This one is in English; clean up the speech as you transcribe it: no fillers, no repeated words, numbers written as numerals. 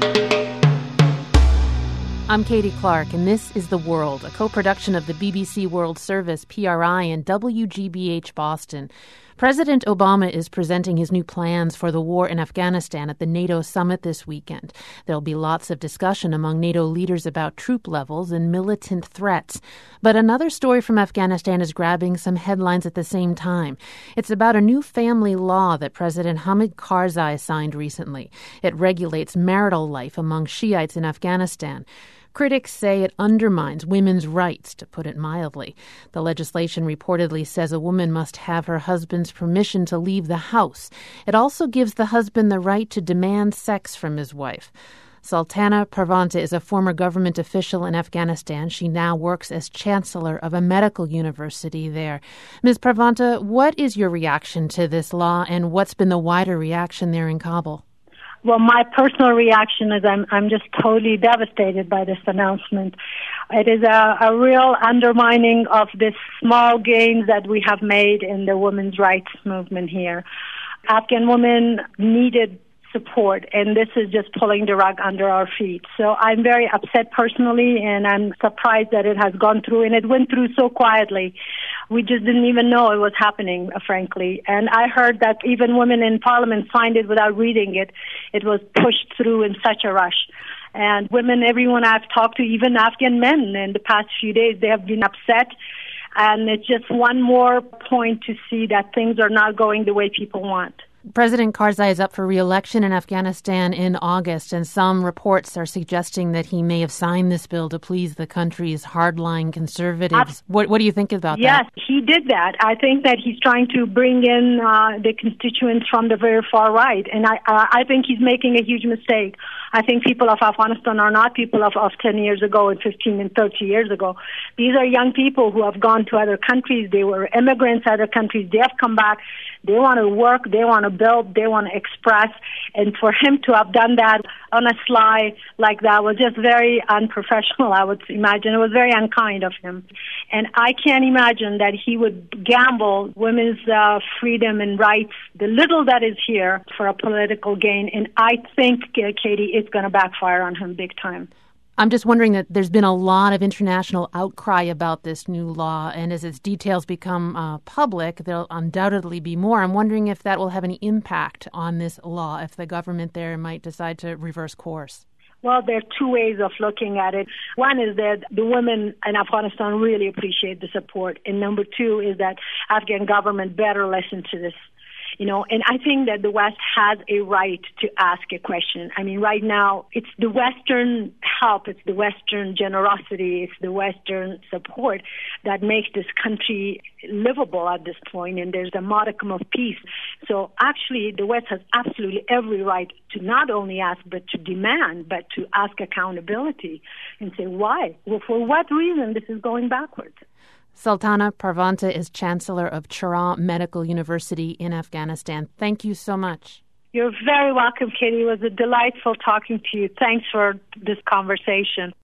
I'm Katie Clark, and this is The World, a co-production of the BBC World Service, PRI, and WGBH Boston. President Obama is presenting his new plans for the war in Afghanistan at the NATO summit this weekend. There'll be lots of discussion among NATO leaders about troop levels and militant threats. But another story from Afghanistan is grabbing some headlines at the same time. It's about a new family law that President Hamid Karzai signed recently. It regulates marital life among Shiites in Afghanistan. Critics say it undermines women's rights, to put it mildly. The legislation reportedly says a woman must have her husband's permission to leave the house. It also gives the husband the right to demand sex from his wife. Sultana Parvanta is a former government official in Afghanistan. She now works as chancellor of a medical university there. Ms. Parvanta, what is your reaction to this law, and what's been the wider reaction there in Kabul? Well, my personal reaction is I'm just totally devastated by this announcement. It is a real undermining of the small gains that we have made in the women's rights movement here. Afghan women needed support, and this is just pulling the rug under our feet. So I'm very upset personally, and I'm surprised that it has gone through, and it went through so quietly. We just didn't even know it was happening, frankly. And I heard that even women in parliament signed it without reading it. It was pushed through in such a rush. And women, everyone I've talked to, even Afghan men in the past few days, they have been upset. And it's just one more point to see that things are not going the way people want. President Karzai is up for re-election in Afghanistan in August, and some reports are suggesting that he may have signed this bill to please the country's hardline conservatives. What do you think about that? Yes, he did that. I think that he's trying to bring in the constituents from the very far right, and I think he's making a huge mistake. I think people of Afghanistan are not people of 10 years ago and 15 and 30 years ago. These are young people who have gone to other countries. They were immigrants to other countries. They have come back. They want to work. They want to build. They want to express. And for him to have done that on a sly like that was just very unprofessional, I would imagine. It was very unkind of him. And I can't imagine that he would gamble women's freedom and rights, the little that is here, for a political gain. And I think, Katie, it's going to backfire on him big time. I'm just wondering that there's been a lot of international outcry about this new law, and as its details become public, there'll undoubtedly be more. I'm wondering if that will have any impact on this law, if the government there might decide to reverse course. Well, there are two ways of looking at it. One is that the women in Afghanistan really appreciate the support, and number two is that Afghan government better listen to this. And I think that the West has a right to ask a question. I mean, right now, it's the Western help, it's the Western generosity, it's the Western support that makes this country livable at this point, and there's a modicum of peace. So actually, the West has absolutely every right to not only ask, but to demand, but to ask accountability and say, why? Well, for what reason this is going backwards? Sultana Parvanta is chancellor of Cheraw Medical University in Afghanistan. Thank you so much. You're very welcome, Katie. It was a delightful talking to you. Thanks for this conversation.